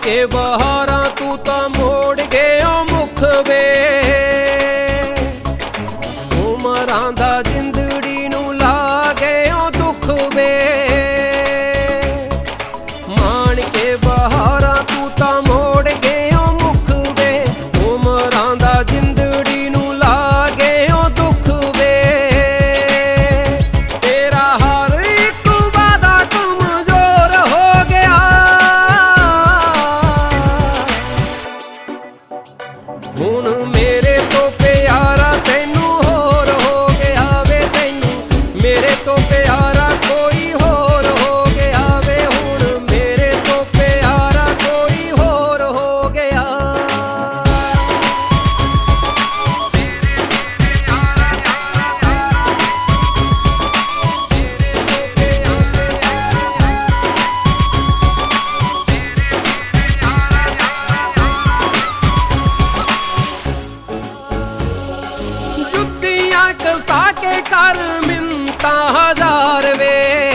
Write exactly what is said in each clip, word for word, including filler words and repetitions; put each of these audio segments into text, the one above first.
के बहारा तू तो मोड़ गया मुख वे उमरां दा जिंदड़ी नू ला गया दुख वे मान के बहारा तू तो मोड़ गया मुख वे उमरां दा जिंदड़ी नू ला गया दुख वे तेरा हर एक वादा कमजोर हो गया हुण मेरे तो प्यारा तैनू होर हो गया वे तैनू मेरे तो प्यारा कोई होर हो गया वे हुण मेरे तो प्यारा कोई होर हो गया जुत्तियां कसा के कर मिन्नतां हजार वे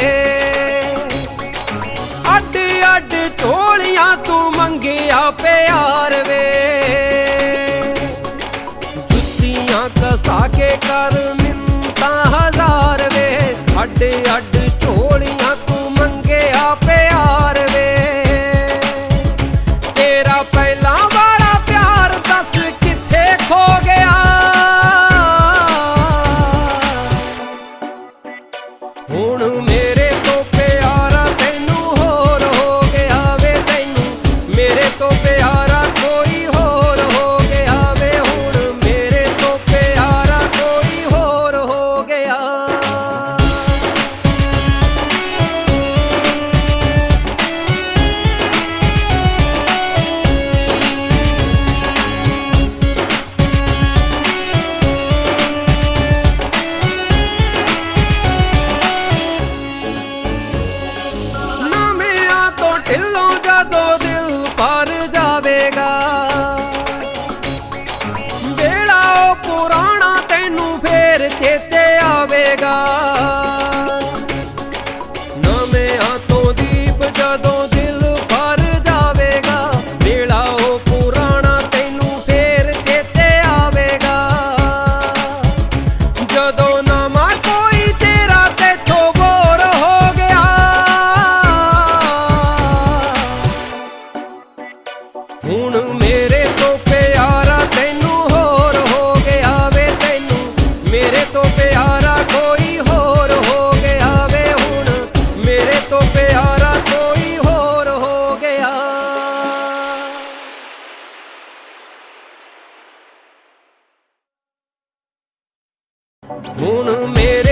अड अड झोलियां तू मंगिया प्यार वे जुत्तियां कसा के कर मिन्नतां हजार वे अड अड झोलियां तू मंगिया प्यार वे तेरा पहला वाला प्यार दस किथे खो गया हुण मेरे तो प्यारा तैनू होर हो गया वे तैनू मेरे तो प्यारा कोई होर हो गया वे हुण मेरे तो प्यारा कोई होर हो गया नमियां तो ढिलों जदों दिल भर जावेगा बेड़ा ओ पुराना तैनू फेर चेते आवेगा नमियां तो दीप जदों दिल भर जावेगा बेड़ा ओ पुराना तैनू फेर चेते आवेगा जदों नवां कोई तेरा तेथों बोर हो गया हुण मेरे तो प्यारा तैनू होर हो गया वे तैनू मेरे तो प्यारा कोई होर हो गया वे हुण मेरे तो प्यारा कोई होर हो गया हुण मेरे